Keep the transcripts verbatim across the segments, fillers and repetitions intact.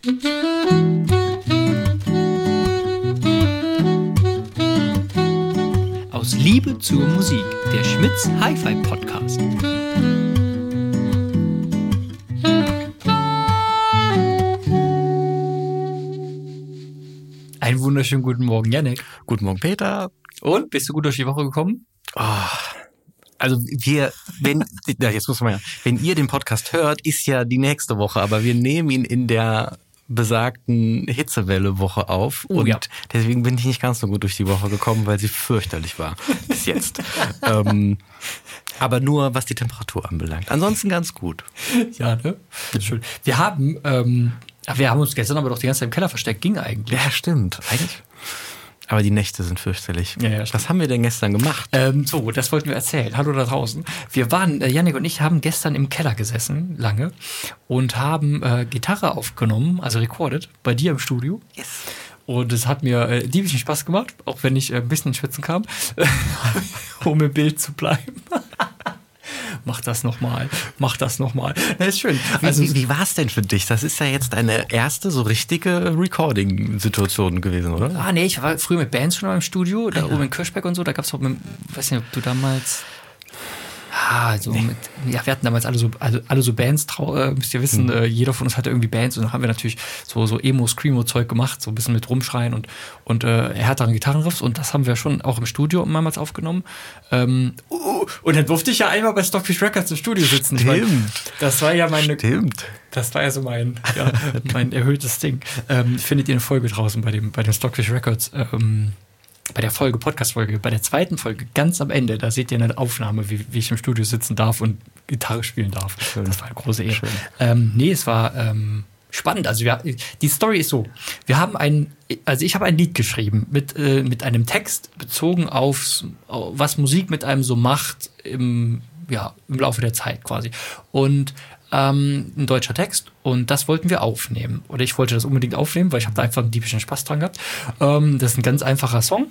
Aus Liebe zur Musik, der Schmitz Hi-Fi Podcast. Einen wunderschönen guten Morgen, Jannik. Guten Morgen, Peter. Und, bist du gut durch die Woche gekommen? Oh, also wir, wenn, ja, jetzt muss man ja, wenn ihr den Podcast hört, ist ja die nächste Woche, aber wir nehmen ihn in der besagten Hitzewelle-Woche auf oh, und ja. deswegen bin ich nicht ganz so gut durch die Woche gekommen, weil sie fürchterlich war bis jetzt. ähm, aber nur was die Temperatur anbelangt. Ansonsten ganz gut. Ja, ne? Schön. Wir haben, ähm, wir haben uns gestern aber doch die ganze Zeit im Keller versteckt. Ging eigentlich. Ja, stimmt. Eigentlich. Aber die Nächte sind fürchterlich. Ja, ja, was haben wir denn gestern gemacht? Ähm, so, das wollten wir erzählen. Hallo da draußen. Wir waren, äh, Jannik und ich haben gestern im Keller gesessen, lange, und haben äh, Gitarre aufgenommen, also recorded, bei dir im Studio. Yes. Und es hat mir äh, diebischen Spaß gemacht, auch wenn ich äh, ein bisschen ins Schwitzen kam, um im Bild zu bleiben. Mach das nochmal, mach das nochmal. Das ist schön. Also, wie, wie war es denn für dich? Das ist ja jetzt deine erste so richtige Recording-Situation gewesen, oder? Ah, nee, ich war früher mit Bands schon mal im Studio, da ah, ja. oben in Kirchberg und so, da gab es auch, mit, weiß nicht, ob du damals... Ah, so nee. mit, ja, wir hatten damals alle so, also alle so Bands, trau, äh, müsst ihr wissen, mhm. äh, jeder von uns hatte irgendwie Bands und dann haben wir natürlich so, so Emo-Screamo-Zeug gemacht, so ein bisschen mit Rumschreien und, und äh, härteren Gitarrenriffs und das haben wir schon auch im Studio mehrmals aufgenommen. Ähm, uh, und dann durfte ich ja einmal bei Stockfish Records im Studio sitzen. Stimmt. Ich mein, das war ja meine, Stimmt. Das war ja so mein, ja, mein erhöhtes Ding. Ähm, findet ihr eine Folge draußen bei dem, bei den Stockfish Records, ähm, bei der Folge, Podcast-Folge, bei der zweiten Folge, ganz am Ende, da seht ihr eine Aufnahme, wie, wie ich im Studio sitzen darf und Gitarre spielen darf. Schön. Das war eine große Ehre. Ähm, nee, es war ähm, spannend. Also wir, die Story ist so, wir haben ein, also ich habe ein Lied geschrieben mit, äh, mit einem Text bezogen auf, was Musik mit einem so macht im, ja, im Laufe der Zeit quasi. Und Ähm, ein deutscher Text und das wollten wir aufnehmen. Oder ich wollte das unbedingt aufnehmen, weil ich habe da einfach einen diebischen Spaß dran gehabt. Ähm, das ist ein ganz einfacher Song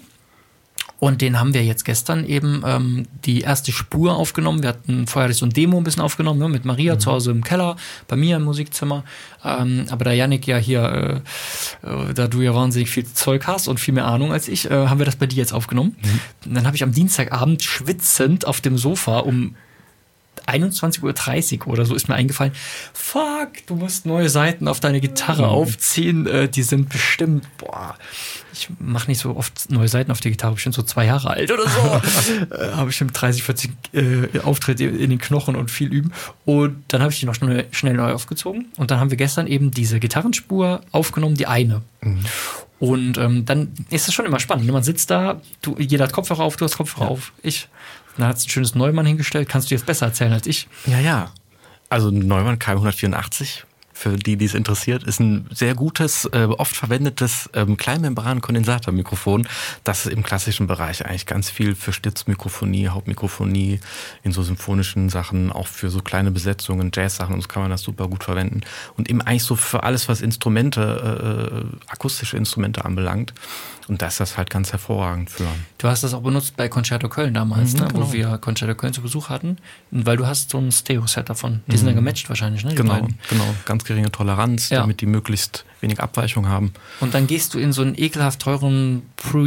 und den haben wir jetzt gestern eben ähm, die erste Spur aufgenommen. Wir hatten vorher so ein Demo ein bisschen aufgenommen, ne, mit Maria mhm. zu Hause im Keller, bei mir im Musikzimmer. Ähm, aber da Jannik ja hier, äh, äh, da du ja wahnsinnig viel Zeug hast und viel mehr Ahnung als ich, äh, haben wir das bei dir jetzt aufgenommen. Mhm. Und dann habe ich am Dienstagabend schwitzend auf dem Sofa um einundzwanzig Uhr dreißig oder so ist mir eingefallen, fuck, du musst neue Seiten auf deine Gitarre aufziehen, äh, die sind bestimmt, boah, ich mache nicht so oft neue Seiten auf die Gitarre, bestimmt so zwei Jahre alt oder so, äh, habe bestimmt dreißig, vierzig äh, Auftritte in den Knochen und viel üben und dann habe ich die noch schnell, schnell neu aufgezogen und dann haben wir gestern eben diese Gitarrenspur aufgenommen, die eine. Mhm. Und ähm, dann ist es schon immer spannend, man sitzt da, du, jeder hat Kopfhörer auf, du hast Kopfhörer ja. auf, ich Da hat es ein schönes Neumann hingestellt. Kannst du jetzt besser erzählen als ich? Ja, ja. Also Neumann K hundertvierundachtzig, für die, die es interessiert, ist ein sehr gutes, äh, oft verwendetes ähm, Kleinmembran-Kondensatormikrofon, das im klassischen Bereich eigentlich ganz viel für Stützmikrofonie, Hauptmikrofonie, in so symphonischen Sachen, auch für so kleine Besetzungen, Jazz-Sachen und so kann man das super gut verwenden. Und eben eigentlich so für alles, was Instrumente, äh, akustische Instrumente anbelangt. Und da ist das halt ganz hervorragend für. Du hast das auch benutzt bei Concerto Köln damals, mhm, ne? Genau. Wo wir Concerto Köln zu Besuch hatten, weil du hast so ein Stereo-Set davon. Die mhm. sind dann gematcht wahrscheinlich, ne? Die genau, beiden. genau. Ganz geringe Toleranz, ja. damit die möglichst wenig Abweichung haben. Und dann gehst du in so einen ekelhaft teuren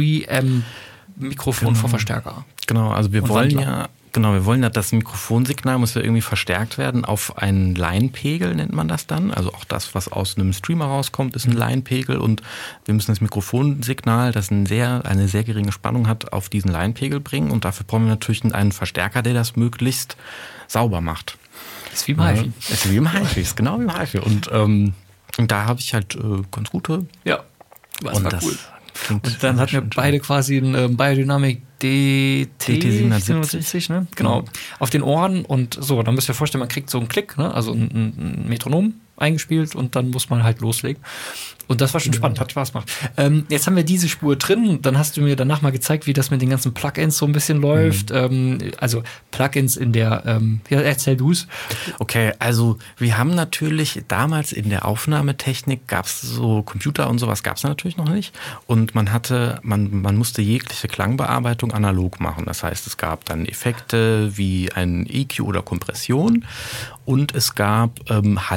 Pre-Amp-Mikrofon genau. vor Verstärker. Genau, also wir Und wollen Wandler. ja... Genau, wir wollen ja, das Mikrofonsignal muss ja irgendwie verstärkt werden auf einen Line-Pegel, nennt man das dann. Also auch das, was aus einem Streamer rauskommt, ist ein Line-Pegel und wir müssen das Mikrofonsignal, das ein sehr, eine sehr geringe Spannung hat, auf diesen Line-Pegel bringen und dafür brauchen wir natürlich einen Verstärker, der das möglichst sauber macht. Das ist wie im HiFi. Das ist wie im HiFi, ist genau wie im HiFi. Und, ähm, und da habe ich halt äh, ganz gute... Ja, das und war das cool. Und dann hatten wir beide quasi ein äh, Biodynamic D T siebenhundertsiebzig, ne? Genau, auf den Ohren und so, dann müsst ihr euch vorstellen, man kriegt so einen Klick, ne? Also ein, ein Metronom eingespielt und dann muss man halt loslegen. Und das war schon spannend, hat Spaß gemacht. Ähm, jetzt haben wir diese Spur drin, dann hast du mir danach mal gezeigt, wie das mit den ganzen Plugins so ein bisschen läuft. Mhm. Ähm, also Plugins in der, ähm, ja, erzähl du's. Okay, also wir haben natürlich damals in der Aufnahmetechnik gab's so Computer und sowas gab's natürlich noch nicht. Und man hatte, man, man musste jegliche Klangbearbeitung analog machen. Das heißt, es gab dann Effekte wie ein E Q oder Kompression und es gab ähm, Halleffekte,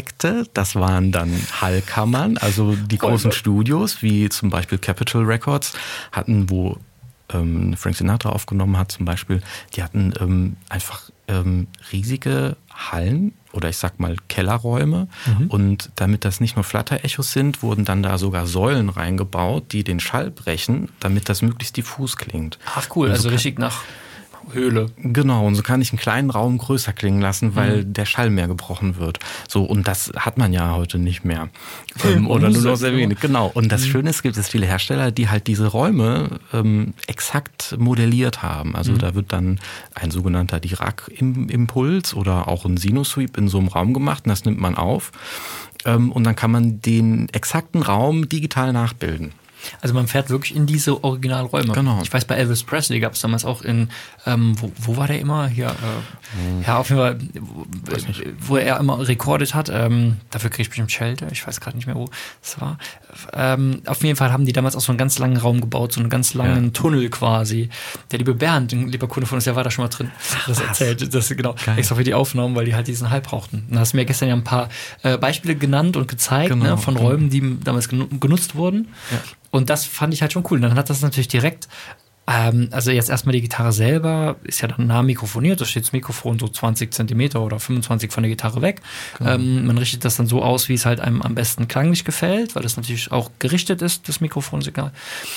Objekte, das waren dann Hallkammern, also die großen Studios, wie zum Beispiel Capitol Records, hatten, wo ähm, Frank Sinatra aufgenommen hat zum Beispiel, die hatten ähm, einfach ähm, riesige Hallen oder ich sag mal Kellerräume. Mhm. Und damit das nicht nur Flatterechos sind, wurden dann da sogar Säulen reingebaut, die den Schall brechen, damit das möglichst diffus klingt. Ach cool, also, also richtig nach Höhle. Genau, und so kann ich einen kleinen Raum größer klingen lassen, weil mhm. der Schall mehr gebrochen wird. So, und das hat man ja heute nicht mehr. ähm, oder nur noch sehr wenig. Genau. Und das mhm. Schöne ist, gibt es viele Hersteller, die halt diese Räume ähm, exakt modelliert haben. Also mhm. da wird dann ein sogenannter Dirac-Impuls oder auch ein Sinus-Sweep in so einem Raum gemacht und das nimmt man auf. Ähm, und dann kann man den exakten Raum digital nachbilden. Also man fährt wirklich in diese Originalräume. Genau. Ich weiß, bei Elvis Presley gab es damals auch in, ähm, wo, wo war der immer? Hier, äh, hm. ja, auf jeden Fall, wo, wo er immer rekordet hat. Ähm, dafür kriege ich bestimmt Schelte. Ich weiß gerade nicht mehr, wo es war. Ähm, auf jeden Fall haben die damals auch so einen ganz langen Raum gebaut, so einen ganz langen ja. Tunnel quasi. Der liebe Bernd, ein lieber Kunde von uns, der war da schon mal drin. Das erzählt, das genau, Geil. extra für die Aufnahmen, weil die halt diesen Hall brauchten. Dann hast du mir gestern ja ein paar äh, Beispiele genannt und gezeigt, genau, ne, von genau. Räumen, die damals genutzt wurden. Ja. Und das fand ich halt schon cool. Dann hat das natürlich direkt, ähm, also jetzt erstmal die Gitarre selber ist ja dann nah mikrofoniert, da steht das Mikrofon so zwanzig Zentimeter oder fünfundzwanzig von der Gitarre weg. Genau. Ähm, man richtet das dann so aus, wie es halt einem am besten klanglich gefällt, weil das natürlich auch gerichtet ist, das Mikrofonsignal.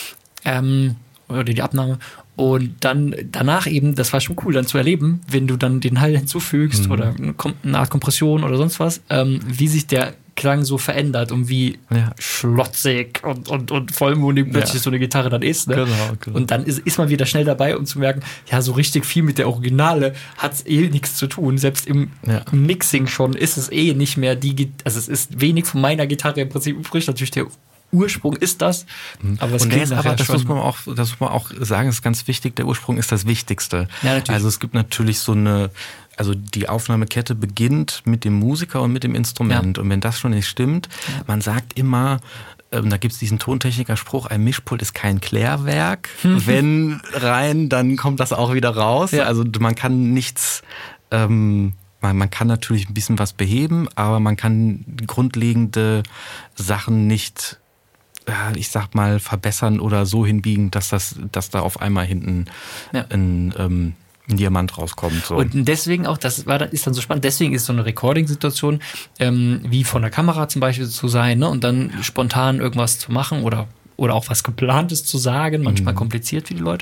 Ähm, oder die Abnahme. Und dann danach eben, das war schon cool, dann zu erleben, wenn du dann den Hall hinzufügst mhm. oder eine Art Kompression oder sonst was, ähm, wie sich der Klang so verändert und wie ja. schlotzig und, und, und vollmundig plötzlich ja. so eine Gitarre dann ist. Ne? Genau, genau. Und dann ist, ist man wieder schnell dabei, um zu merken, ja, so richtig viel mit der Originale hat es eh nichts zu tun. Selbst im ja. Mixing schon ist es eh nicht mehr die, also es ist wenig von meiner Gitarre im Prinzip übrig. Natürlich der Ursprung ist das, aber es und der ist aber, das muss man auch, das muss man auch sagen, das ist ganz wichtig, der Ursprung ist das Wichtigste. Ja, natürlich. Also es gibt natürlich so eine, also die Aufnahmekette beginnt mit dem Musiker und mit dem Instrument. Ja. Und wenn das schon nicht stimmt, ja. man sagt immer, ähm, da gibt es diesen Tontechniker-Spruch, ein Mischpult ist kein Klärwerk. Wenn rein, dann kommt das auch wieder raus. Ja. Also man kann nichts, ähm, man, man kann natürlich ein bisschen was beheben, aber man kann grundlegende Sachen nicht, ich sag mal, verbessern oder so hinbiegen, dass das, dass da auf einmal hinten ja. ein, ähm, ein Diamant rauskommt. So. Und deswegen auch, das war, ist dann so spannend, deswegen ist so eine Recording-Situation, ähm, wie von der Kamera zum Beispiel zu sein, ne, und dann spontan irgendwas zu machen oder, oder auch was Geplantes zu sagen, manchmal mhm. kompliziert für die Leute.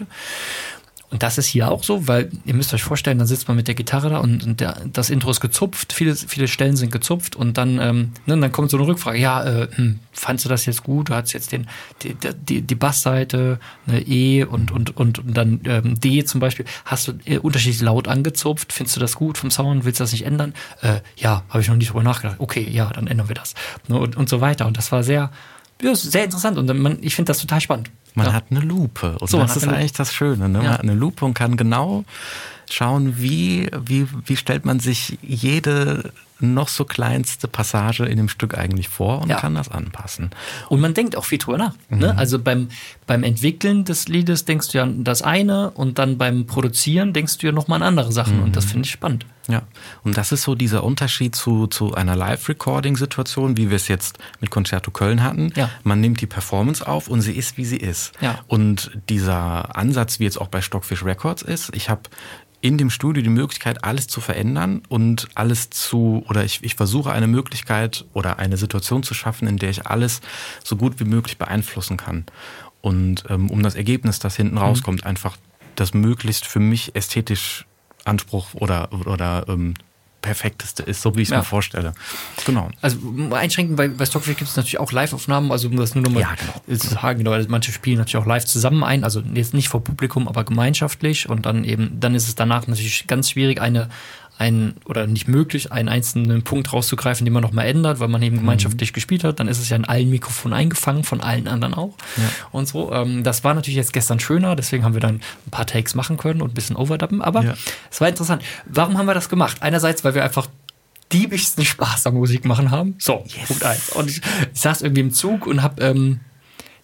Und das ist hier auch so, weil ihr müsst euch vorstellen, dann sitzt man mit der Gitarre da und, und der, das Intro ist gezupft, viele, viele Stellen sind gezupft und dann, ähm, ne, dann kommt so eine Rückfrage, ja, äh, hm, fandst du das jetzt gut? Du hattest jetzt den, die, die, die Bassseite, eine E und, und, und, und dann ähm, D zum Beispiel, hast du äh, unterschiedlich laut angezupft, findest du das gut vom Sound, willst du das nicht ändern? Äh, ja, habe ich noch nicht drüber nachgedacht. Okay, ja, dann ändern wir das. Ne, und, und so weiter. Und das war sehr, ja, sehr interessant und man, ich finde das total spannend. Man ja. hat eine Lupe und so, das ist eigentlich das Schöne. Ne? Man ja. hat eine Lupe und kann genau schauen, wie, wie, wie stellt man sich jede noch so kleinste Passage in dem Stück eigentlich vor und ja. kann das anpassen. Und man denkt auch viel drüber nach. Mhm. Ne? Also beim, beim Entwickeln des Liedes denkst du ja an das eine und dann beim Produzieren denkst du ja nochmal an andere Sachen mhm. und das finde ich spannend. Ja, und das ist so dieser Unterschied zu, zu einer Live-Recording-Situation, wie wir es jetzt mit Concerto Köln hatten. Ja. Man nimmt die Performance auf und sie ist, wie sie ist. Ja. Und dieser Ansatz, wie jetzt auch bei Stockfish Records ist, ich habe in dem Studio die Möglichkeit, alles zu verändern und alles zu, oder ich, ich versuche eine Möglichkeit oder eine Situation zu schaffen, in der ich alles so gut wie möglich beeinflussen kann. Und ähm, um das Ergebnis, das hinten rauskommt, mhm. einfach das möglichst für mich ästhetisch Anspruch oder, oder ähm, perfekteste ist, so wie ich es ja. mir vorstelle. Genau. Also einschränken, bei, bei Stockfish gibt es natürlich auch Live-Aufnahmen, also um das nur nochmal ja, genau. zu sagen, genau, also manche spielen natürlich auch live zusammen ein, also jetzt nicht vor Publikum, aber gemeinschaftlich und dann eben, dann ist es danach natürlich ganz schwierig, eine ein oder nicht möglich, einen einzelnen Punkt rauszugreifen, den man nochmal ändert, weil man eben gemeinschaftlich mhm. gespielt hat. Dann ist es ja in allen Mikrofonen eingefangen, von allen anderen auch. Ja. Und so. Ähm, das war natürlich jetzt gestern schöner, deswegen haben wir dann ein paar Takes machen können und ein bisschen overduppen. Aber ja. es war interessant. Warum haben wir das gemacht? Einerseits, weil wir einfach diebigsten Spaß am Musik machen haben. So, yes. Punkt eins. Und ich, ich saß irgendwie im Zug und hab, ähm,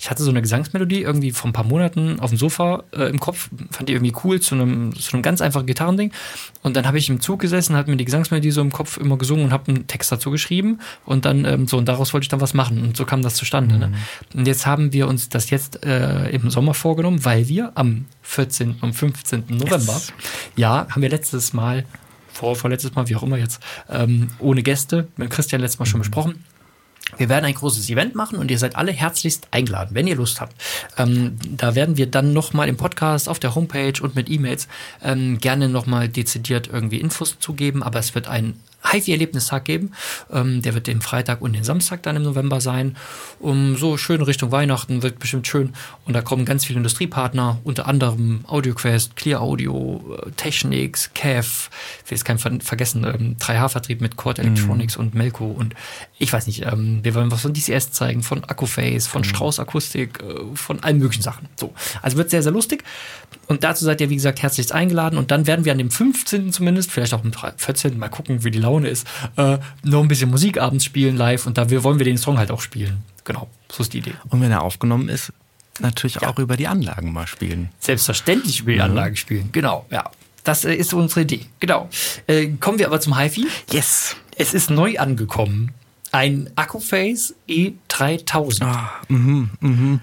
ich hatte so eine Gesangsmelodie irgendwie vor ein paar Monaten auf dem Sofa äh, im Kopf, fand die irgendwie cool zu einem, zu einem ganz einfachen Gitarrending. Und dann habe ich im Zug gesessen, habe mir die Gesangsmelodie so im Kopf immer gesungen und habe einen Text dazu geschrieben. Und dann ähm, so, und daraus wollte ich dann was machen. Und so kam das zustande. Mhm. Ne? Und jetzt haben wir uns das jetzt äh, im Sommer vorgenommen, weil wir am vierzehnten und fünfzehnten November, yes. ja, haben wir letztes Mal, vor, vorletztes Mal, wie auch immer jetzt, ähm, ohne Gäste, mit Christian letztes Mal schon mhm. besprochen. Wir werden ein großes Event machen und ihr seid alle herzlichst eingeladen, wenn ihr Lust habt. Ähm, da werden wir dann nochmal im Podcast, auf der Homepage und mit E-Mails ähm, gerne nochmal dezidiert irgendwie Infos zugeben, aber es wird ein Hi-Fi-Erlebnistag geben. Ähm, der wird den Freitag und den Samstag dann im November sein. Um so schön Richtung Weihnachten, wird bestimmt schön. Und da kommen ganz viele Industriepartner, unter anderem AudioQuest, Clear Audio, Technics, C A F, ich will jetzt keinen ver- vergessen, ähm, drei H-Vertrieb mit Chord Electronics mm. und Melco und ich weiß nicht, ähm, wir wollen was von D C S zeigen, von Accuphase, von mm. Strauss Akustik, äh, von allen möglichen Sachen. So. Also wird sehr, sehr lustig. Und dazu seid ihr, wie gesagt, herzlichst eingeladen. Und dann werden wir an dem fünfzehnten zumindest, vielleicht auch am vierzehnten mal gucken, wie die Laune ist, äh, noch ein bisschen Musik abends spielen live. Und da wir, wollen wir den Song halt auch spielen. Genau, so ist die Idee. Und wenn er aufgenommen ist, natürlich ja. auch über die Anlagen mal spielen. Selbstverständlich über die mhm. Anlagen spielen, genau, ja. Das äh, ist unsere Idee, genau. Äh, kommen wir aber zum Hi-Fi. Yes. Es ist neu angekommen. Ein Accuphase E dreitausend. Ah, mhm, mhm.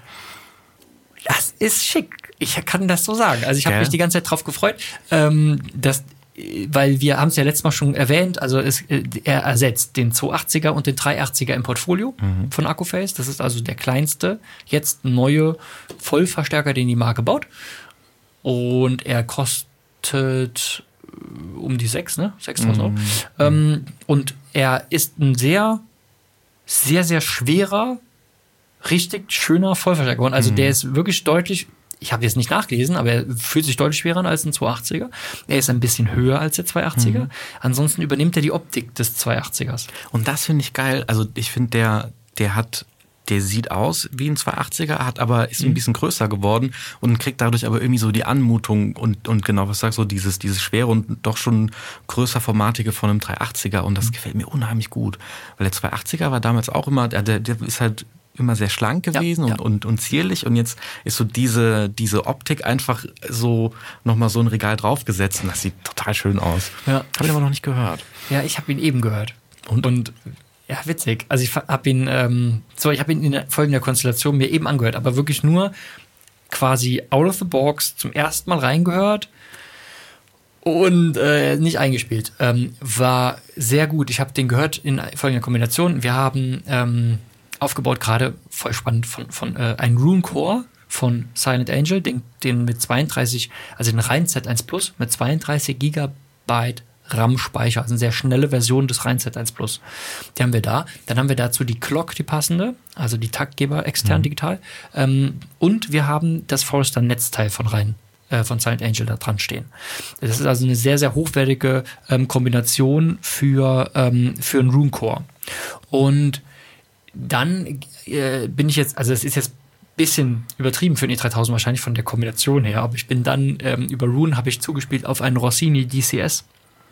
Das ist schick. Ich kann das so sagen. Also ich habe ja. mich die ganze Zeit drauf gefreut, ähm, dass, weil wir haben es ja letztes Mal schon erwähnt, also es, er ersetzt den zweihundertachtziger und den dreihundertachtziger im Portfolio mhm. von Accuphase. Das ist also der kleinste, jetzt neue Vollverstärker, den die Marke baut. Und er kostet um die sechs, ne? sechstausend Euro. Mhm. Ähm, und er ist ein sehr, sehr, sehr schwerer, richtig schöner Vollverstärker geworden. Also mhm. der ist wirklich deutlich, ich habe jetzt nicht nachgelesen, aber er fühlt sich deutlich schwerer an als ein zweihundertachtziger. Er ist ein bisschen höher als der zweihundertachtziger. Mhm. Ansonsten übernimmt er die Optik des zweihundertachtzigers. Und das finde ich geil. Also ich finde, der, der hat, der sieht aus wie ein zweihundertachtziger, hat aber, ist mhm. ein bisschen größer geworden und kriegt dadurch aber irgendwie so die Anmutung und, und genau, was sagst du, so dieses, dieses schwere und doch schon größer formatige von einem dreihundertachtziger und das mhm. gefällt mir unheimlich gut. Weil der zweihundertachtziger war damals auch immer, der, der ist halt immer sehr schlank gewesen ja, ja. Und, und, und zierlich und jetzt ist so diese, diese Optik einfach so nochmal so ein Regal draufgesetzt und das sieht total schön aus. Ja. Habe ich aber noch nicht gehört. Ja, ich habe ihn eben gehört. Und? Und ja, witzig. Also ich habe ihn, ähm, so ich habe ihn in folgender Konstellation mir eben angehört, aber wirklich nur quasi out of the box zum ersten Mal reingehört und äh, nicht eingespielt. Ähm, war sehr gut. Ich habe den gehört in folgender Kombination. Wir haben ähm, aufgebaut, gerade voll spannend, von, von äh, ein Rune Core von Silent Angel, den, den mit zweiunddreißig, also den reinen Z eins Plus mit zweiunddreißig Gigabyte RAM-Speicher, also eine sehr schnelle Version des reinen Z eins Plus. Die haben wir da. Dann haben wir dazu die Clock, die passende, also die Taktgeber extern mhm. digital. Ähm, und wir haben das Forester Netzteil von rein, äh, von Silent Angel da dran stehen. Das ist also eine sehr, sehr hochwertige ähm, Kombination für, ähm, für einen Rune Core. Und dann äh, bin ich jetzt, also es ist jetzt ein bisschen übertrieben für den E dreitausend wahrscheinlich von der Kombination her, aber ich bin dann ähm, über Rune habe ich zugespielt auf einen Rossini D C S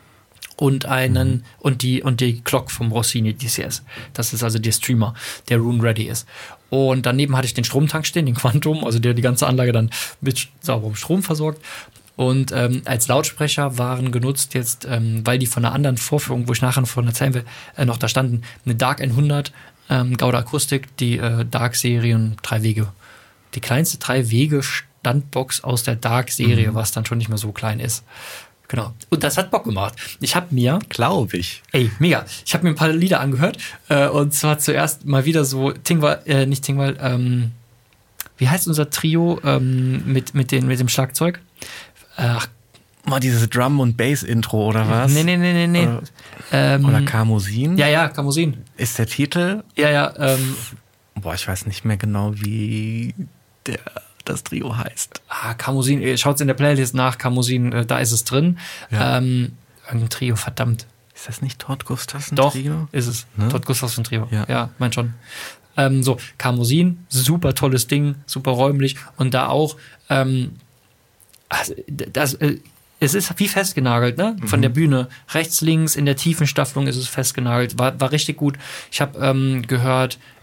und einen mhm. und die und die Clock vom Rossini D C S. Das ist also der Streamer, der Rune ready ist. Und daneben hatte ich den Stromtank stehen, den Quantum, also der die ganze Anlage dann mit sauberem Strom versorgt. Und ähm, als Lautsprecher waren genutzt jetzt, ähm, weil die von einer anderen Vorführung, wo ich nachher von erzählen will, äh, noch da standen, eine Dark hundert, ähm, Gauda Akustik, die äh, Dark-Serien, drei Wege. Die kleinste drei-Wege-Standbox aus der Dark-Serie, mhm. was dann schon nicht mehr so klein ist. Genau. Und das hat Bock gemacht. Ich habe mir... Glaube ich. Ey, mega. Ich habe mir ein paar Lieder angehört. Äh, und zwar zuerst mal wieder so Tingwall, äh, nicht Tingwall, ähm, wie heißt unser Trio ähm, mit, mit, den, mit dem Schlagzeug? Ach, mal dieses Drum- und Bass-Intro oder was? Nee, nee, nee, nee, nee. Oder, ähm, oder Karmosin? Ja, ja, Karmosin. Ist der Titel? Ja, ja. Ähm, Boah, ich weiß nicht mehr genau, wie der, das Trio heißt. Ah, Karmosin, schaut's in der Playlist nach, Karmosin, äh, da ist es drin. Ja. Ähm, irgendein Trio, verdammt. Ist das nicht Todd Gustafsson Doch, Trio? Ist es. Ne? Todd Gustafsson Trio. Ja, ja mein schon. Ähm, so, Karmosin, super tolles Ding, super räumlich. Und da auch, ähm, also, das, äh, es ist wie festgenagelt, ne? Von mhm. der Bühne. Rechts, links, in der tiefen Staffelung ist es festgenagelt. War, war richtig gut. Ich habe ähm, gehört,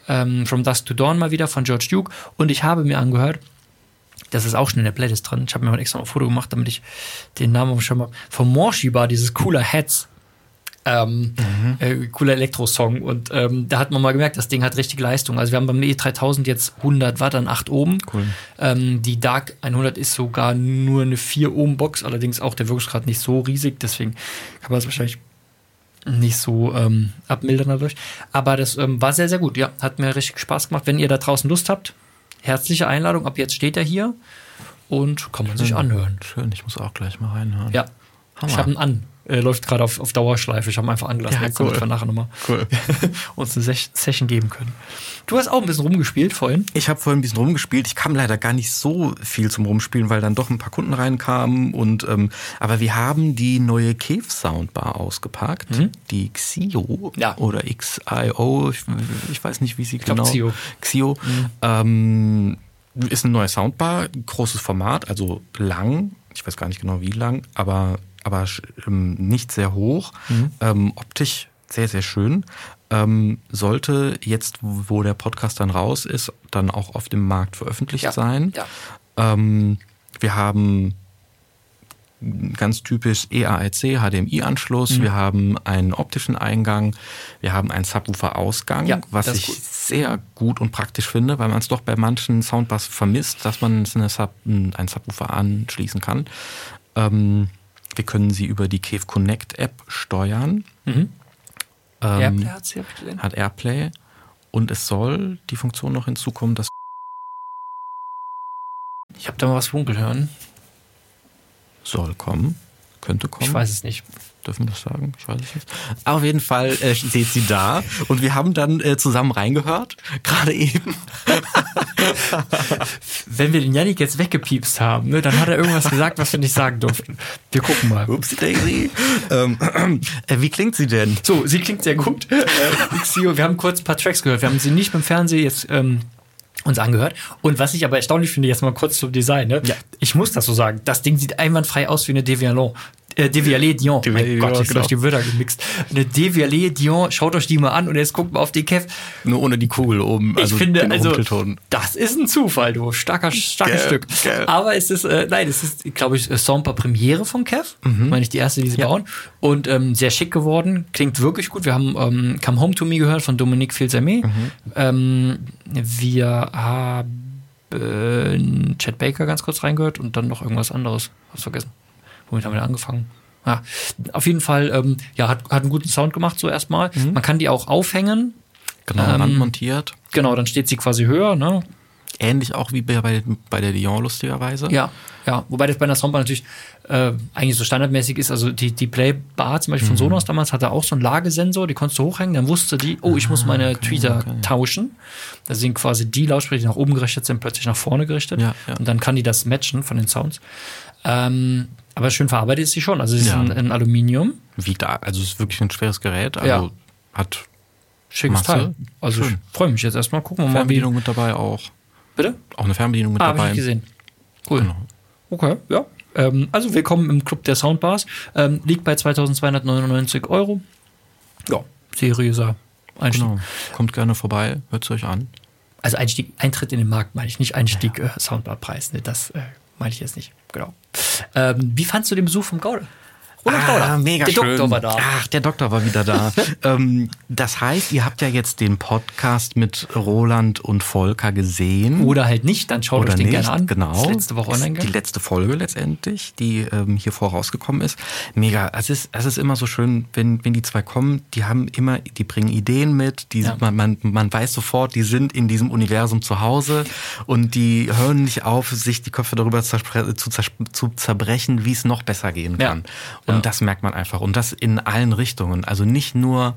ähm, From Dusk to Dawn mal wieder von George Duke. Und ich habe mir angehört, das ist auch schon in der Playlist drin, ich habe mir mal extra ein Foto gemacht, damit ich den Namen schon mal, von Morshiba, dieses Cooler Heads. Ähm, mhm. äh, cooler Elektro-Song und ähm, da hat man mal gemerkt, das Ding hat richtig Leistung. Also wir haben beim E dreitausend jetzt hundert Watt an acht Ohm. Cool. Ähm, die Dark hundert ist sogar nur eine vier Ohm Box, allerdings auch der Wirkungsgrad nicht so riesig, deswegen kann man es wahrscheinlich nicht so ähm, abmildern dadurch. Aber das ähm, war sehr, sehr gut. Ja, hat mir richtig Spaß gemacht. Wenn ihr da draußen Lust habt, herzliche Einladung. Ab jetzt steht er hier und kann man Schön. sich anhören. Schön, ich muss auch gleich mal reinhören. Ja, Hammer. Ich habe ihn an. Er läuft gerade auf, auf Dauerschleife. Ich habe ihn einfach angelassen. Ja, Jetzt cool. damit wir nachher nochmal Cool. uns eine Session geben können. Du hast auch ein bisschen rumgespielt vorhin. Ich habe vorhin ein bisschen rumgespielt. Ich kam leider gar nicht so viel zum Rumspielen, weil dann doch ein paar Kunden reinkamen. Und, ähm, aber wir haben die neue Cave Soundbar ausgepackt. Mhm. Die Xio ja. oder X I O. Ich, ich weiß nicht, wie sie ich genau... Xio. Xio. Mhm. Ähm, ist eine neue Soundbar. Großes Format, also lang. Ich weiß gar nicht genau, wie lang, aber... aber ähm, nicht sehr hoch, mhm. ähm, optisch sehr, sehr schön. Ähm, sollte jetzt, wo der Podcast dann raus ist, dann auch auf dem Markt veröffentlicht ja. sein. Ja. Ähm, wir haben ganz typisch E A R C, H D M I-Anschluss, mhm. wir haben einen optischen Eingang, wir haben einen Subwoofer-Ausgang, ja, was ich gut. sehr gut und praktisch finde, weil man es doch bei manchen Soundbars vermisst, dass man eine Sub, einen Subwoofer anschließen kann. Ähm, Wir können sie über die Cave Connect App steuern. Mhm. Ähm, Airplay hat sie, hab ich gesehen. Hat Airplay. Und es soll die Funktion noch hinzukommen, dass... Ich habe da mal was funkeln hören. Soll kommen. Könnte kommen. Ich weiß es nicht. Dürfen wir das sagen? Ich weiß es nicht. Aber auf jeden Fall äh, steht sie da. Und wir haben dann äh, zusammen reingehört. Gerade eben. Wenn wir den Yannick jetzt weggepiepst haben, ne, dann hat er irgendwas gesagt, was wir nicht sagen durften. Wir gucken mal. Upsi Daisy. ähm, äh, wie klingt sie denn? So, sie klingt sehr gut. Wir haben kurz ein paar Tracks gehört. Wir haben sie nicht beim Fernsehen jetzt ähm, uns angehört. Und was ich aber erstaunlich finde, jetzt mal kurz zum Design. Ne? Ja. Ich muss das so sagen. Das Ding sieht einwandfrei aus wie eine Devialet. Äh, Devialet Dion. Devialet, mein Gott, jetzt genau. habe ich die Wörter gemixt. Eine Devialet Dion, schaut euch die mal an und jetzt guckt mal auf die Kev. Nur ohne die Kugel oben. Also ich finde, den also, Rumpelton. das ist ein Zufall, du. Starker, starkes Gell, Stück. Gell. Aber es ist, äh, nein, es ist, glaube ich, Soundbar Premiere von Kev. Mhm. Meine ich, die erste, die sie ja. bauen. Und ähm, sehr schick geworden. Klingt wirklich gut. Wir haben ähm, Come Home to Me gehört von Dominique Fils-Aimé. Mhm. Ähm, wir haben äh, Chad Baker ganz kurz reingehört und dann noch irgendwas anderes. Hab's vergessen. Womit haben wir angefangen? Ja, auf jeden Fall, ähm, ja, hat, hat einen guten Sound gemacht, so erstmal. Mhm. Man kann die auch aufhängen. Genau, ähm, handmontiert. Genau, dann steht sie quasi höher, ne? Ähnlich auch wie bei, bei der Dion, lustigerweise. Ja, ja. Wobei das bei einer Soundbar natürlich äh, eigentlich so standardmäßig ist. Also die, die Playbar zum Beispiel von Sonos mhm. damals hatte auch so einen Lagesensor, die konntest du hochhängen, dann wusste die, oh, ich muss meine okay, Tweeter okay. tauschen. Da sind quasi die Lautsprecher, die nach oben gerichtet sind, plötzlich nach vorne gerichtet. Ja, ja. Und dann kann die das matchen von den Sounds. Ähm, aber schön verarbeitet ist sie schon. Also sie ist ja. in, in Aluminium. Wiegt, also es ist wirklich ein schweres Gerät. Also ja. hat schickes Masse. Teil. Also schön. Ich freue mich jetzt erstmal. Gucken wir mal, wie... Fernbedienung mit dabei auch. Bitte? Auch eine Fernbedienung mit ah, dabei. Hab ich gesehen. Cool. Genau. Okay, ja. Ähm, also willkommen im Club der Soundbars. Ähm, liegt bei zweitausendzweihundertneunundneunzig Euro. Ja, seriöser Einstieg. Genau. Kommt gerne vorbei, hört es euch an. Also Einstieg, Eintritt in den Markt meine ich, nicht Einstieg ja. äh, Soundbarpreis. Ne? Das äh, meine ich jetzt nicht. Genau. Ähm, wie fandst du den Besuch vom Gauder? Ah, mega der schön. Doktor war da. Ach, der Doktor war wieder da. ähm, das heißt, ihr habt ja jetzt den Podcast mit Roland und Volker gesehen. Oder halt nicht, dann schaut Oder euch den nicht, gerne an. Genau. Das ist letzte Woche online gegangen. Die letzte Folge letztendlich, die ähm, hier vorausgekommen ist. Mega. Es ist, es ist immer so schön, wenn, wenn die zwei kommen, die haben immer, die bringen Ideen mit, die, ja. man, man, man weiß sofort, die sind in diesem Universum zu Hause und die hören nicht auf, sich die Köpfe darüber zu, zu, zu zerbrechen, wie es noch besser gehen kann. Ja. Und Und das merkt man einfach. Und das in allen Richtungen. Also nicht nur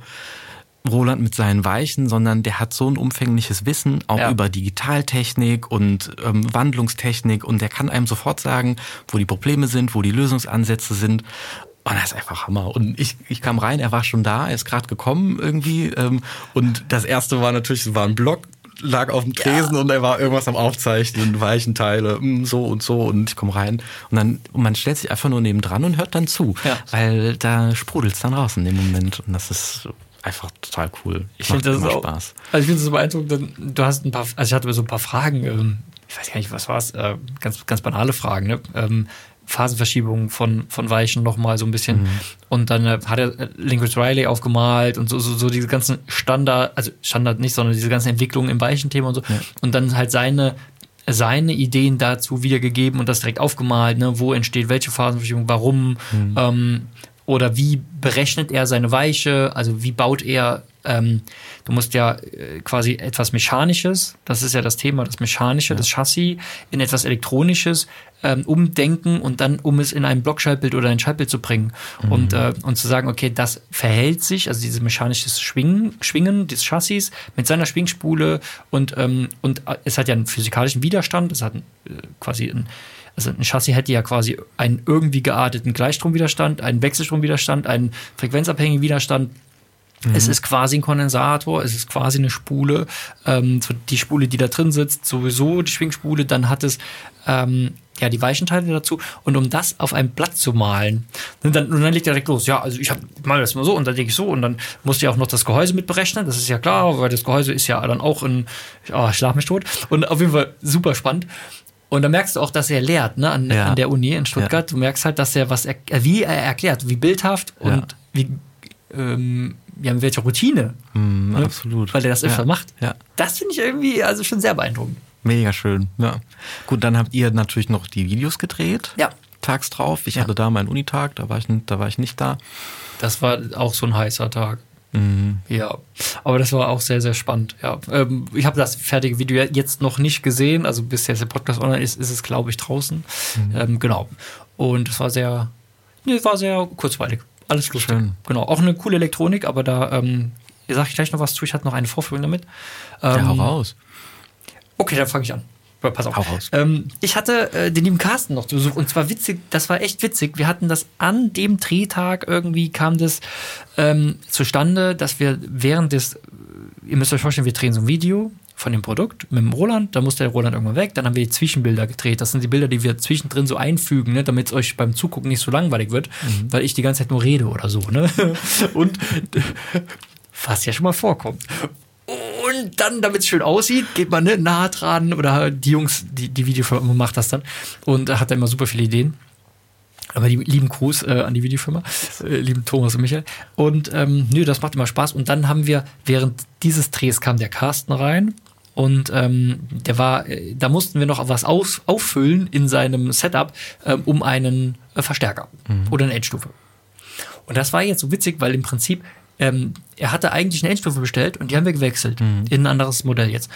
Roland mit seinen Weichen, sondern der hat so ein umfängliches Wissen, auch ja. über Digitaltechnik und ähm, Wandlungstechnik. Und der kann einem sofort sagen, wo die Probleme sind, wo die Lösungsansätze sind. Und das ist einfach Hammer. Und ich, ich kam rein, er war schon da, er ist gerade gekommen irgendwie. Ähm, und das erste war natürlich, es war ein Blog, lag auf dem Tresen ja. und er war irgendwas am Aufzeichnen, Weichenteile, so und so und ich komme rein und dann und man stellt sich einfach nur nebendran und hört dann zu, ja. weil da sprudelt es dann raus in dem Moment und das ist einfach total cool. Ich finde das immer auch, Spaß. Also ich finde es so beeindruckend, du hast ein paar, also ich hatte so ein paar Fragen, ähm, ich weiß gar nicht, was war es, äh, ganz, ganz banale Fragen, ne? Ähm, Phasenverschiebung von, von Weichen nochmal so ein bisschen. Mhm. Und dann äh, hat er Lincoln Riley aufgemalt und so, so, so diese ganzen Standard, also Standard nicht, sondern diese ganzen Entwicklungen im Weichenthema und so. Ja. Und dann halt seine, seine Ideen dazu wiedergegeben und das direkt aufgemalt, ne? Wo entsteht welche Phasenverschiebung, warum, mhm. ähm, oder wie berechnet er seine Weiche, also wie baut er, ähm, du musst ja äh, quasi etwas Mechanisches, das ist ja das Thema, das Mechanische, ja. das Chassis, in etwas Elektronisches ähm, umdenken und dann, um es in ein Blockschaltbild oder ein Schaltbild zu bringen mhm. und, äh, und zu sagen, okay, das verhält sich, also dieses mechanische Schwingen, Schwingen des Chassis mit seiner Schwingspule und, ähm, und es hat ja einen physikalischen Widerstand, es hat äh, quasi ein Also ein Chassis hätte ja quasi einen irgendwie gearteten Gleichstromwiderstand, einen Wechselstromwiderstand, einen frequenzabhängigen Widerstand. Mhm. Es ist quasi ein Kondensator, es ist quasi eine Spule. Ähm, die Spule, die da drin sitzt, sowieso die Schwingspule. Dann hat es ähm, ja die Weichenteile dazu. Und um das auf einem Blatt zu malen, und dann, und dann legt er direkt los. Ja, also ich male das mal so und dann denke ich so. Und dann musst du ja auch noch das Gehäuse mit berechnen. Das ist ja klar, weil das Gehäuse ist ja dann auch in, oh, schlag mich tot. Und auf jeden Fall super spannend. Und da merkst du auch, dass er lehrt, ne, an, ja. an der Uni in Stuttgart. Ja. Du merkst halt, dass er was, er, wie er erklärt, wie bildhaft und ja. wie, ähm, ja, mit welcher Routine. Mm, ne? Absolut. Weil er das öfter ja. macht. Ja. Das finde ich irgendwie, also schon sehr beeindruckend. Mega schön, ja. Gut, dann habt ihr natürlich noch die Videos gedreht. Ja. Tags drauf. Ich ja. hatte da meinen Unitag, da war ich, da war ich nicht da. Das war auch so ein heißer Tag. Mhm. Ja, aber das war auch sehr, sehr spannend. Ja, ähm, ich habe das fertige Video jetzt noch nicht gesehen, also bis jetzt der Podcast online ist, ist es, glaube ich, draußen. Mhm. Ähm, genau. Und es war sehr, nee, war sehr kurzweilig. Alles lustig. Schön. Genau. Auch eine coole Elektronik, aber da ähm, sage ich gleich noch was zu. Ich hatte noch eine Vorführung damit. Ähm, ja, hau raus. Okay, dann fange ich an. Pass auf. Hau raus. Ähm, ich hatte äh, den lieben Carsten noch zu Besuch und zwar witzig, das war echt witzig. Wir hatten das an dem Drehtag irgendwie kam das ähm, zustande, dass wir während des, ihr müsst euch vorstellen, wir drehen so ein Video von dem Produkt mit dem Roland, da musste der Roland irgendwann weg, dann haben wir die Zwischenbilder gedreht. Das sind die Bilder, die wir zwischendrin so einfügen, ne, damit es euch beim Zugucken nicht so langweilig wird, mhm. weil ich die ganze Zeit nur rede oder so. Ne? Und was ja schon mal vorkommt. Und dann, damit es schön aussieht, geht man ne, nah dran oder die Jungs, die, die Videofirma macht das dann und hat da immer super viele Ideen. Aber die lieben Gruß äh, an die Videofirma, äh, lieben Thomas und Michael. Und ähm, nö, das macht immer Spaß. Und dann haben wir, während dieses Drehs kam der Carsten rein und ähm, der war, äh, da mussten wir noch was aus, auffüllen in seinem Setup äh, um einen äh, Verstärker mhm. oder eine Endstufe. Und das war jetzt so witzig, weil im Prinzip Ähm, er hatte eigentlich eine Endstufe bestellt und die haben wir gewechselt mhm. in ein anderes Modell jetzt.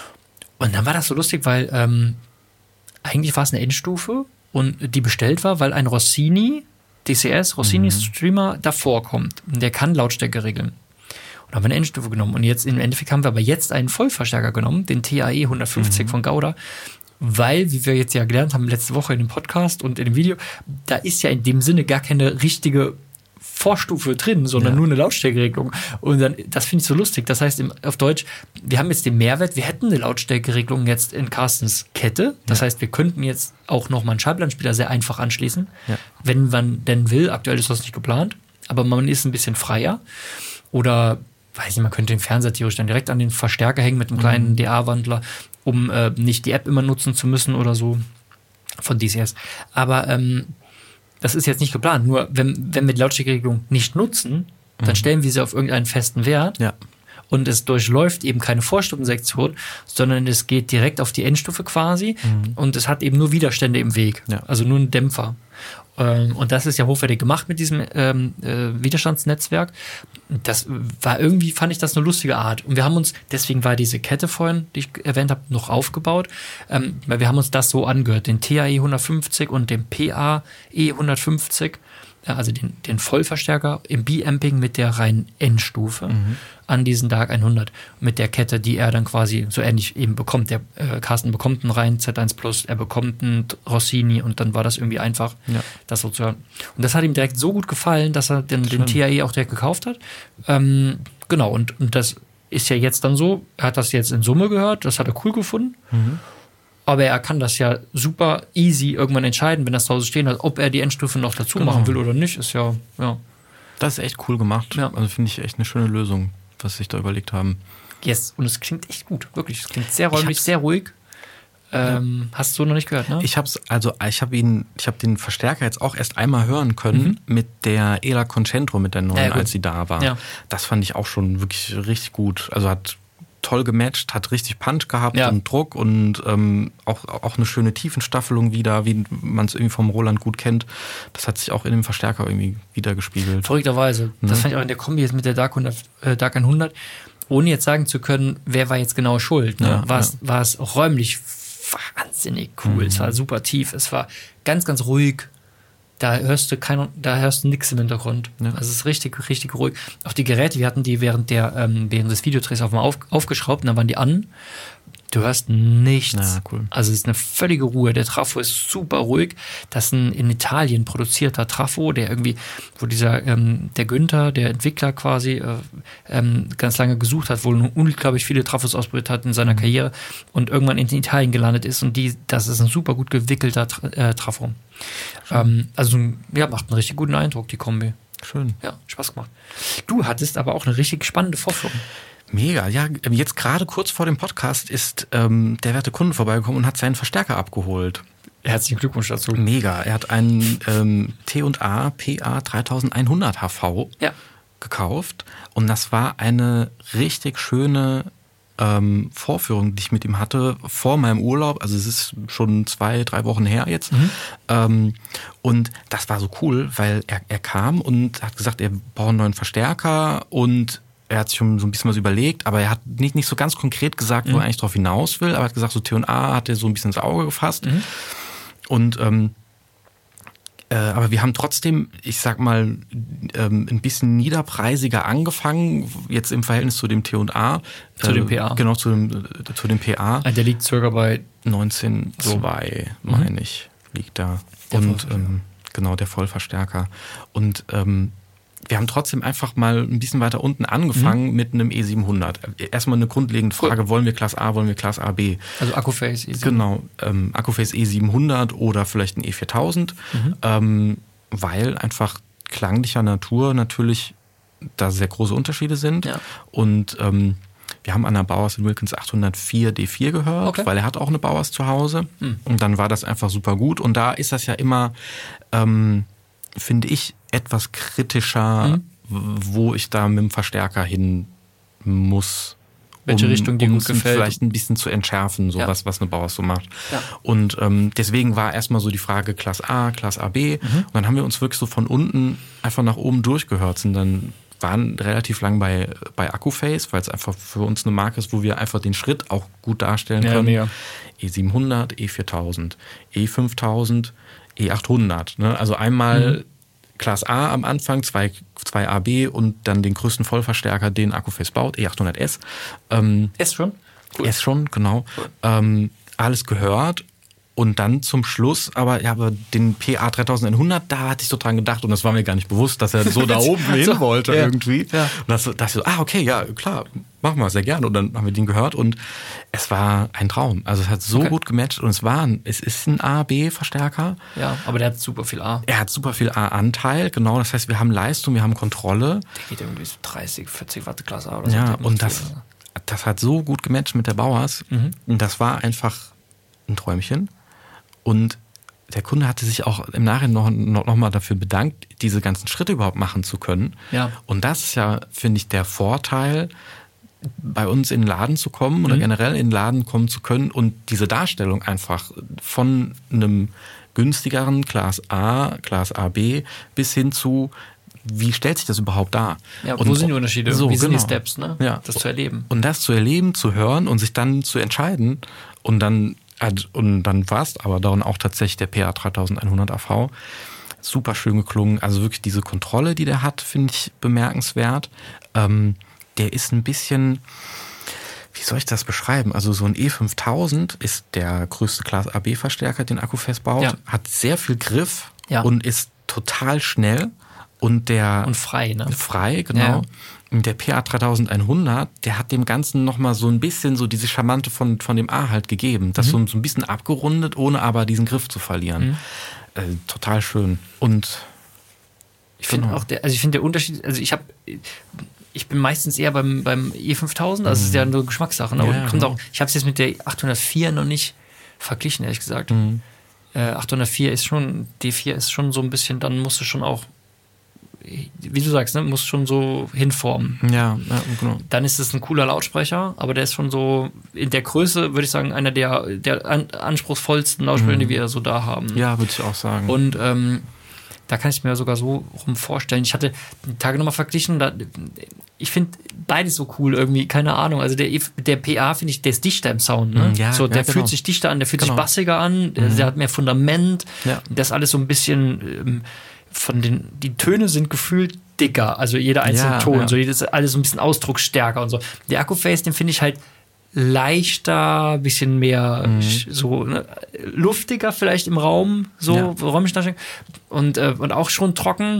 Und dann war das so lustig, weil ähm, eigentlich war es eine Endstufe und die bestellt war, weil ein Rossini, D C S, Rossini mhm. Streamer davor kommt. Und der kann Lautstärke regeln. Und haben wir eine Endstufe genommen. Und jetzt im Endeffekt haben wir aber jetzt einen Vollverstärker genommen, den T A E hundertfünfzig mhm. von Gauda. Weil, wie wir jetzt ja gelernt haben, letzte Woche in dem Podcast und in dem Video, da ist ja in dem Sinne gar keine richtige Vorstufe drin, sondern ja. nur eine Lautstärkeregelung. Und dann, das finde ich so lustig. Das heißt, im, auf Deutsch, wir haben jetzt den Mehrwert, wir hätten eine Lautstärkeregelung jetzt in Carstens Kette. Das ja. heißt, wir könnten jetzt auch nochmal einen Schallplattenspieler sehr einfach anschließen, ja. wenn man denn will. Aktuell ist das nicht geplant, aber man ist ein bisschen freier. Oder, weiß nicht, man könnte den Fernseher theoretisch dann direkt an den Verstärker hängen mit einem kleinen mhm. D A-Wandler, um äh, nicht die App immer nutzen zu müssen oder so von D C S. Aber ähm, das ist jetzt nicht geplant. Nur wenn, wenn wir die Lautstärkeregelung nicht nutzen, dann mhm. stellen wir sie auf irgendeinen festen Wert. Ja. Und es durchläuft eben keine Vorstufensektion, sondern es geht direkt auf die Endstufe quasi. Mhm. Und es hat eben nur Widerstände im Weg. Ja. Also nur einen Dämpfer. Und das ist ja hochwertig gemacht mit diesem ähm, äh, Widerstandsnetzwerk. Das war irgendwie, fand ich das eine lustige Art. Und wir haben uns, deswegen war diese Kette vorhin, die ich erwähnt habe, noch aufgebaut, ähm, weil wir haben uns das so angehört, den T A E hundertfünfzig und den P A E hundertfünfzig, also den, den Vollverstärker im B-Amping mit der reinen Endstufe mhm. an diesen Dark hundert mit der Kette, die er dann quasi so ähnlich eben bekommt. Der äh, Carsten bekommt einen reinen Z eins Plus, er bekommt einen Rossini und dann war das irgendwie einfach, ja. das so zu hören. Und das hat ihm direkt so gut gefallen, dass er den, den T A E auch direkt gekauft hat. Ähm, genau, und, und das ist ja jetzt dann so, er hat das jetzt in Summe gehört, das hat er cool gefunden. Mhm. Aber er kann das ja super easy irgendwann entscheiden, wenn das zu Hause stehen hat, ob er die Endstufe noch dazu genau. machen will oder nicht. Ist ja, ja. Das ist echt cool gemacht. Ja. Also finde ich echt eine schöne Lösung, was sie sich da überlegt haben. Yes, und es klingt echt gut, wirklich. Es klingt sehr räumlich, sehr ruhig. Ähm, ja. Hast du noch nicht gehört, ne? Ich hab's, also ich habe ihn, ich habe den Verstärker jetzt auch erst einmal hören können mhm. mit der Ela Concentro, mit der neuen, ja, als sie da war. Ja. Das fand ich auch schon wirklich richtig gut. Also hat toll gematcht, hat richtig Punch gehabt ja. und Druck und ähm, auch, auch eine schöne Tiefenstaffelung wieder, wie man es irgendwie vom Roland gut kennt. Das hat sich auch in dem Verstärker irgendwie wiedergespiegelt. Verrückterweise. Mhm. Das fand ich auch in der Kombi jetzt mit der Dark, hundert, äh, Dark hundert, ohne jetzt sagen zu können, wer war jetzt genau schuld. Ne? Ja, war, es, ja. war es räumlich wahnsinnig cool. Mhm. Es war super tief. Es war ganz, ganz ruhig. Da hörst du kein, da hörst du nichts im Hintergrund. Ja. Also es ist richtig, richtig ruhig. Auch die Geräte, wir hatten die während der, ähm, während des Videodrehs auf mal auf, aufgeschraubt und dann waren die an. Du hörst nichts. Ja, cool. Also es ist eine völlige Ruhe. Der Trafo ist super ruhig. Das ist ein in Italien produzierter Trafo, der irgendwie, wo dieser, ähm, der Günther, der Entwickler quasi, äh, ähm, ganz lange gesucht hat, wohl unglaublich viele Trafos ausprobiert hat in seiner mhm. Karriere und irgendwann in Italien gelandet ist und die, das ist ein super gut gewickelter äh, Trafo. Ähm, also, ja, macht einen richtig guten Eindruck, die Kombi. Schön. Ja, Spaß gemacht. Du hattest aber auch eine richtig spannende Vorführung. Mega, ja, jetzt gerade kurz vor dem Podcast ist ähm, der werte Kunde vorbeigekommen und hat seinen Verstärker abgeholt. Herzlichen Glückwunsch dazu. Mega, er hat einen ähm, T und A P A dreitausendeinhundert H V ja. gekauft und das war eine richtig schöne ähm, Vorführung, die ich mit ihm hatte vor meinem Urlaub, also es ist schon zwei, drei Wochen her jetzt mhm. ähm, und das war so cool, weil er, er kam und hat gesagt, er braucht einen neuen Verstärker und er hat sich schon so ein bisschen was überlegt, aber er hat nicht, nicht so ganz konkret gesagt, wo mhm. er eigentlich drauf hinaus will. Aber er hat gesagt, so T und A hat er so ein bisschen ins Auge gefasst. Mhm. Und ähm, äh, aber wir haben trotzdem, ich sag mal, ähm, ein bisschen niederpreisiger angefangen, jetzt im Verhältnis zu dem T und A. Zu äh, dem P A. Genau, zu dem, äh, zu dem P A. Der liegt circa bei neunzehn Komma zwei, mhm. meine ich, liegt da. Der und ähm, genau, der Vollverstärker. Und ähm, wir haben trotzdem einfach mal ein bisschen weiter unten angefangen mhm. mit einem E siebenhundert. Erstmal eine grundlegende Frage, cool. wollen wir Class A, wollen wir Class A B? Also Accuphase E siebenhundert. Genau, ähm, Accuphase E siebenhundert oder vielleicht ein E viertausend, mhm. ähm, weil einfach klanglicher Natur natürlich da sehr große Unterschiede sind. Ja. Und ähm, wir haben an der Bowers Wilkins achthundertvier D vier gehört, okay. weil er hat auch eine Bowers zu Hause. Mhm. Und dann war das einfach super gut. Und da ist das ja immer, ähm, finde ich, etwas kritischer, mhm. wo ich da mit dem Verstärker hin muss. Welche um, Richtung dir um gut gefällt. Vielleicht ein bisschen zu entschärfen, so ja. was, was eine Bauers so macht. Ja. Und ähm, deswegen war erstmal so die Frage Class A, Class A B. Mhm. Und dann haben wir uns wirklich so von unten einfach nach oben durchgehört. Und dann waren relativ lang bei, bei Accuphase, weil es einfach für uns eine Marke ist, wo wir einfach den Schritt auch gut darstellen ja, können. Mega. E siebenhundert, E viertausend, E fünftausend, E achthundert. Ne? Also einmal... Mhm. Class A am Anfang, zwei, zwei A B und dann den größten Vollverstärker, den Accuphase baut, E achthundert S. Ähm, S schon? Cool. S schon, genau. Cool. Ähm, alles gehört. Und dann zum Schluss, aber ja, aber den P A dreitausendeinhundert, da hatte ich so dran gedacht und das war mir gar nicht bewusst, dass er so da oben hin so, wollte ja. irgendwie. Ja. Und das, das so, ah, okay, ja, klar, machen wir sehr gerne. Und dann haben wir den gehört und es war ein Traum. Also es hat so okay. gut gematcht und es war ein, es ist ein A B Verstärker. Ja, aber der hat super viel A. Er hat super viel A-Anteil, genau. Das heißt, wir haben Leistung, wir haben Kontrolle. Der geht irgendwie so dreißig, vierzig Watt Klasse A oder so. Ja, und das, das hat so gut gematcht mit der Bowers. Mhm. Und das war einfach ein Träumchen. Und der Kunde hatte sich auch im Nachhinein noch, noch, noch mal dafür bedankt, diese ganzen Schritte überhaupt machen zu können. Ja. Und das ist ja, finde ich, der Vorteil, bei uns in den Laden zu kommen oder mhm. generell in den Laden kommen zu können und diese Darstellung einfach von einem günstigeren Class A, Class A B bis hin zu, wie stellt sich das überhaupt dar? Ja, und wo sind die Unterschiede? So, wie sind genau. die Steps, ne? Ja. Das zu erleben. Und das zu erleben, zu hören und sich dann zu entscheiden und dann Und dann war es aber dann auch tatsächlich der P A dreitausendeinhundert A V. Super schön geklungen. Also wirklich diese Kontrolle, die der hat, finde ich bemerkenswert. Ähm, der ist ein bisschen, wie soll ich das beschreiben? Also so ein E fünftausend ist der größte Class A B Verstärker, den Accuphase baut. Ja. Hat sehr viel Griff ja. und ist total schnell. Und der und frei, ne? Frei, genau. Ja. Und der P A dreitausendeinhundert, der hat dem Ganzen nochmal so ein bisschen so diese Charmante von, von dem A halt gegeben. Das mhm. so, so ein bisschen abgerundet, ohne aber diesen Griff zu verlieren. Mhm. Äh, total schön. Und Ich finde Genau. auch der, also ich finde der Unterschied, also ich habe, ich bin meistens eher beim, beim E fünftausend, also es ist ja nur Geschmackssache. Ne? Ja, Und ja, kommt genau. auch, ich habe es jetzt mit der achthundertvier noch nicht verglichen, ehrlich gesagt. Mhm. Äh, achthundertvier ist schon, D vier ist schon so ein bisschen, dann musst du schon auch, wie du sagst, ne, musst schon so hinformen. Ja, ja, genau. Dann ist es ein cooler Lautsprecher, aber der ist schon so in der Größe, würde ich sagen, einer der, der an, anspruchsvollsten Lautsprecher, Mhm. die wir so da haben. Ja, würde ich auch sagen. Und ähm, da kann ich mir sogar so rum vorstellen. Ich hatte die Tage nochmal verglichen. Da, ich finde beides so cool irgendwie, keine Ahnung. Also der, der P A, finde ich, der ist dichter im Sound. Ne? Ja, so, der ja, genau. fühlt sich dichter an, der fühlt Genau. sich bassiger an, der, der hat mehr Fundament. Ja. Das ist alles so ein bisschen ähm, von den, die Töne sind gefühlt dicker, also jeder einzelne Ja, Ton, ja. so jedes, alles so ein bisschen ausdrucksstärker und so. Der Akkuface, den finde ich halt leichter, bisschen mehr Mhm. sch- so ne, luftiger vielleicht im Raum, so Ja. räumlich darstellen. und äh, und auch schon trocken.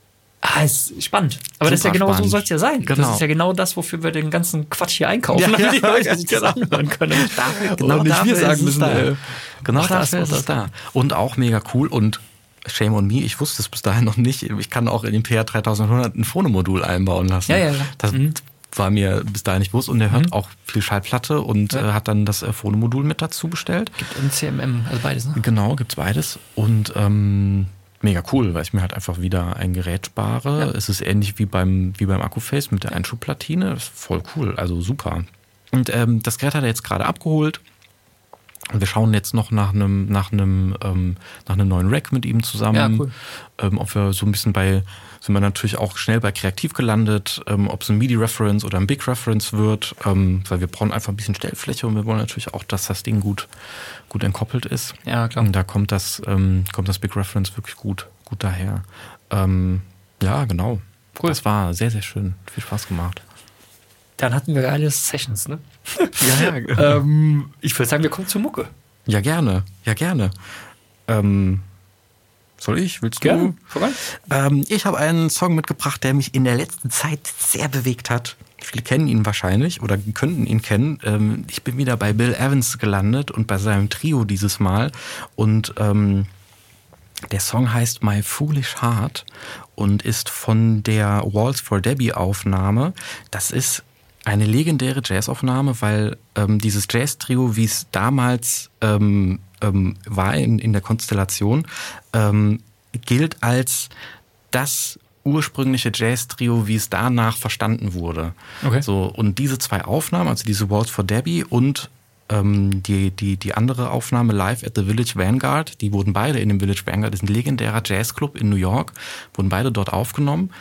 Ah, ist spannend. Aber das ist ja Super genau so spannend. soll es ja sein. Das Genau. ist ja genau das, wofür wir den ganzen Quatsch hier einkaufen, Ja, damit die ja, Leute sich das genau. anhören können. Dafür- Und genau nicht dafür wir sagen ist es müssen, da. äh, Genau mach das, dafür mach ist das. es da. Und auch mega cool und shame on me, ich wusste es bis dahin noch nicht. Ich kann auch in den P R dreitausendeinhundert ein Phonomodul einbauen lassen. Ja, ja, ja. Das Mhm. war mir bis dahin nicht bewusst und der hört Mhm. auch viel Schallplatte und Ja. äh, hat dann das äh, Phonomodul mit dazu bestellt. Und C M M, also beides, ne? Genau, gibt's beides und ähm, mega cool, weil ich mir halt einfach wieder ein Gerät spare. Ja. Es ist ähnlich wie beim wie beim Akkuface mit der Einschubplatine. Das ist voll cool, also super. Und ähm, das Gerät hat er jetzt gerade abgeholt. Und wir schauen jetzt noch nach einem nach einem ähm, nach einem neuen Rack mit ihm zusammen. Ja, cool. Ähm, ob wir so ein bisschen bei sind wir natürlich auch schnell bei Kreativ gelandet, ähm, ob es ein MIDI-Reference oder ein Big-Reference wird, ähm, weil wir brauchen einfach ein bisschen Stellfläche und wir wollen natürlich auch, dass das Ding gut gut entkoppelt ist. Ja, klar. Und da kommt das ähm, kommt das Big-Reference wirklich gut gut daher. Ähm, ja, genau. Cool. Das war sehr sehr schön, viel Spaß gemacht. Dann hatten wir geile Sessions, ne? Ja, ja. ähm, ich würde sagen, wir kommen zur Mucke. Ja, gerne. Ja, gerne. Ähm, soll ich? Willst du? Gerne. Voran. Ähm, ich habe einen Song mitgebracht, der mich in der letzten Zeit sehr bewegt hat. Viele kennen ihn wahrscheinlich oder könnten ihn kennen. Ähm, ich bin wieder bei Bill Evans gelandet und bei seinem Trio dieses Mal. Und ähm, der Song heißt My Foolish Heart und ist von der Waltz for Debbie Aufnahme. Das ist eine legendäre Jazzaufnahme, weil ähm, dieses Jazz-Trio, wie es damals ähm, ähm, war in, in der Konstellation, ähm, gilt als das ursprüngliche Jazz-Trio, wie es danach verstanden wurde. Okay. So, und diese zwei Aufnahmen, also diese Waltz for Debbie und ähm, die, die, die andere Aufnahme Live at the Village Vanguard, die wurden beide in dem Village Vanguard, das ist ein legendärer Jazzclub in New York, wurden beide dort aufgenommen.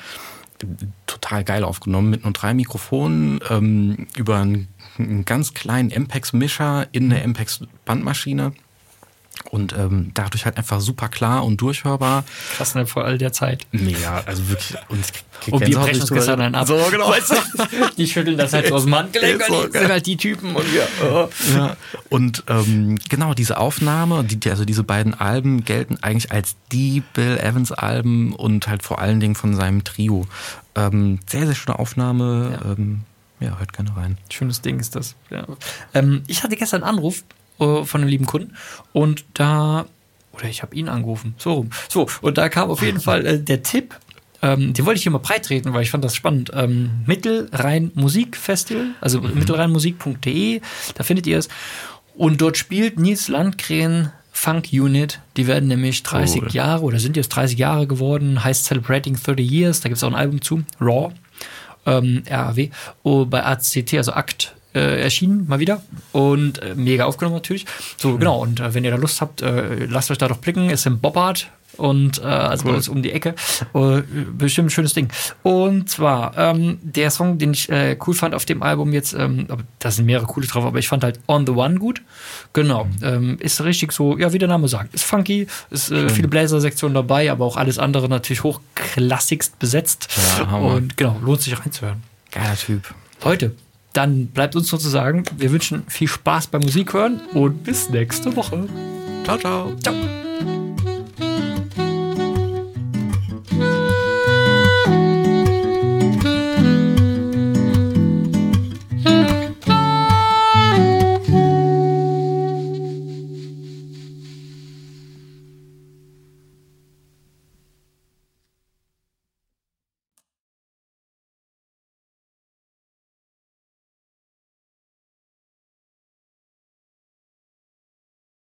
Total geil aufgenommen, mit nur drei Mikrofonen, ähm, über einen, einen ganz kleinen M P E X-Mischer in eine M P E X-Bandmaschine und ähm, dadurch halt einfach super klar und durchhörbar. Krass, ne, vor all der Zeit. Mega, also wirklich. Und, ich krieg Und wir Gänsehaut, brechen wenn uns ich gestern drüber- einen ab. So, genau. Weißt du, die schütteln das halt so aus dem Handgelenk, So, und die sind halt die Typen und wir. Oh. Ja, und ähm, genau, diese Aufnahme, die, also diese beiden Alben gelten eigentlich als die Bill Evans Alben und halt vor allen Dingen von seinem Trio. Ähm, sehr, sehr schöne Aufnahme. Ja, ähm, ja, hört gerne rein. Schönes Ding ist das. Ja. Ähm, ich hatte gestern einen Anruf äh, von einem lieben Kunden und da, oder ich habe ihn angerufen, so rum. So, und da kam auf jeden Fall äh, der Tipp, ähm, den wollte ich hier mal breit treten, weil ich fand das spannend. Ähm, Mittelrhein Musikfestival, also mhm. mittelrheinmusik punkt de, da findet ihr es. Und dort spielt Nils Landgren Funk Unit, die werden nämlich dreißig Cool. Jahre oder sind jetzt dreißig Jahre geworden, heißt Celebrating thirty Years, da gibt es auch ein Album zu, Raw, ähm, R A W, oh, bei A C T, also Akt, äh, erschienen, mal wieder und äh, mega aufgenommen natürlich. So, mhm. genau, und äh, wenn ihr da Lust habt, äh, lasst euch da doch blicken, ist im Boppard und äh, also Cool. bei uns um die Ecke. Äh, bestimmt ein schönes Ding. Und zwar, ähm, der Song, den ich äh, cool fand auf dem Album jetzt, ähm, aber da sind mehrere coole drauf, aber ich fand halt On the One gut. Genau. Mhm. Ähm, ist richtig so, ja, wie der Name sagt, ist funky, ist äh, viele Bläsersektionen dabei, aber auch alles andere natürlich hochklassigst besetzt. Ja, Hammer. Und genau, lohnt sich reinzuhören. Geiler Typ. Leute, dann bleibt uns nur zu sagen, wir wünschen viel Spaß beim Musikhören und bis nächste Woche. Ciao, ciao. Ciao.